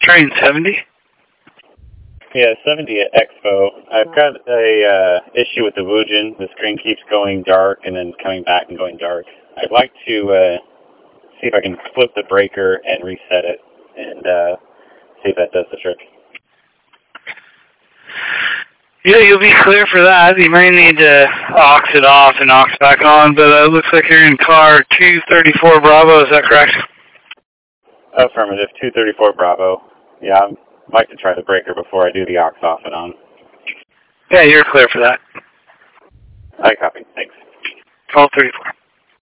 Train 70? Yeah, 70 at Expo. I've got a issue with the Woojin. The screen keeps going dark and then coming back and going dark. I'd like to see if I can flip the breaker and reset it and see if that does the trick. Yeah, you'll be clear for that. You may need to aux it off and aux back on, but it looks like you're in car 234 Bravo, is that correct? Affirmative, 234 Bravo. Yeah, I'd like to try the breaker before I do the aux off and on. Yeah, you're clear for that. I copy. Thanks. Call 34.